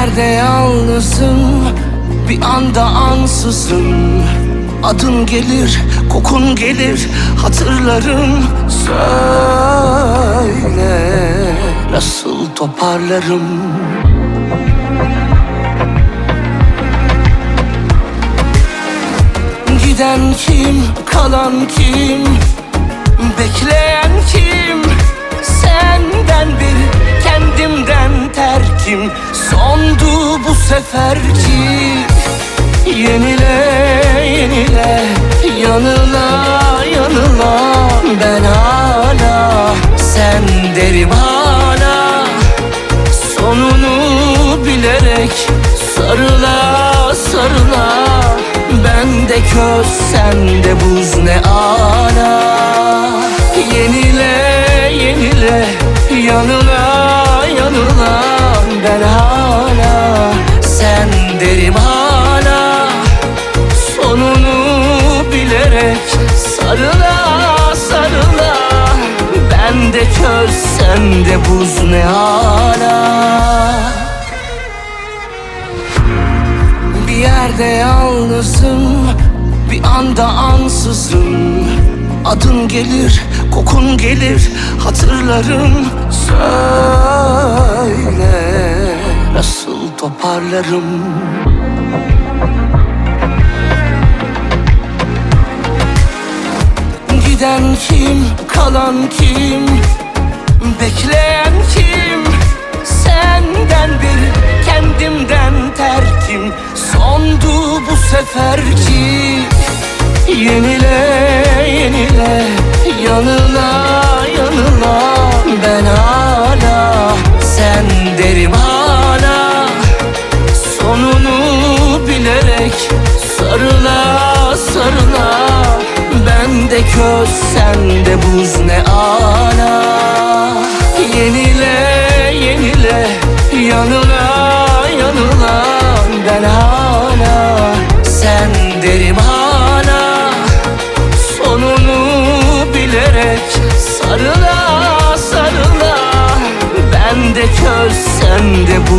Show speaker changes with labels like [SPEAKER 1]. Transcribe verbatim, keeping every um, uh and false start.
[SPEAKER 1] yerde yalnızım, bir anda ansızın adın gelir, kokun gelir, hatırlarım. Söyle, nasıl toparlarım? Giden kim, kalan kim, bekleyen kim? Senden bir, kendimden terkim. Sondu bu seferki. Yenile, yenile, yanıla, yanıla. Ben hala, sen derim hala. Sonunu bilerek sarıla, sarıla. Bende köz, sende buz, ne ala. Yenile, yenile, yanıla, yanıla. Ben hala, sen derim hala. Sonunu bilerek sarıla, sarıla. Bende köz, sende buz, ne ala. Bir yerde yalnızım, bir anda ansızın adın gelir, kokun gelir, hatırlarım. Söyle, nasıl toparlarım? Giden kim, kalan kim, bekleyen kim? Senden bir, kendimden terkim. Sondu bu seferki. Yenile, yenile, yanıla, yanıla. Ben hala, sen derim hala. Sonunu bilerek sarıla, sarıla. Bende köz, sende buz, ne ala. Yenile, yenile, yanıla, yanıla. Ben hala, sen derim hala. Sonunu bilerek sarıla, sarıla. Bende köz, sende